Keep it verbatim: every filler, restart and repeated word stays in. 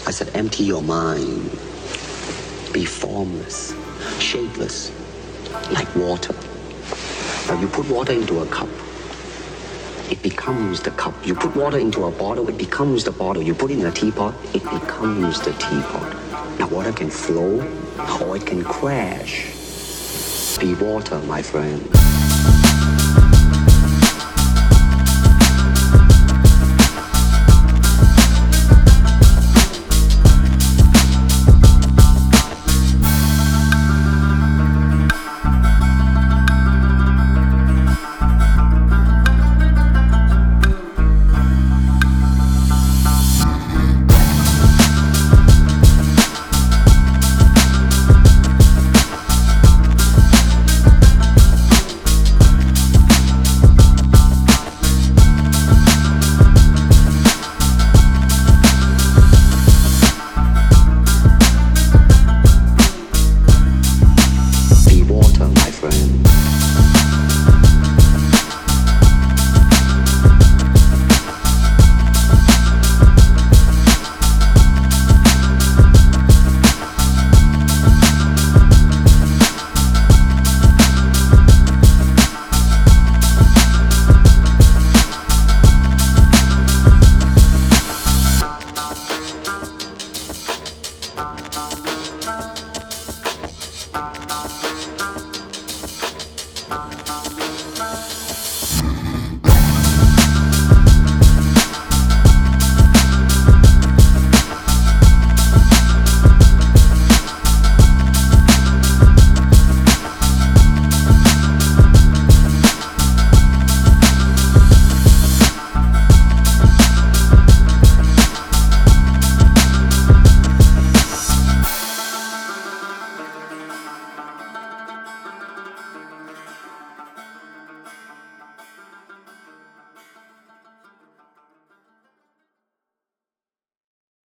I said, empty your mind. Be formless, shapeless, like water. Now you put water into a cup, it becomes the cup. You put water into a bottle, it becomes the bottle. You put it in a teapot, it becomes the teapot. Now water can flow or it can crash. Be water, my friend.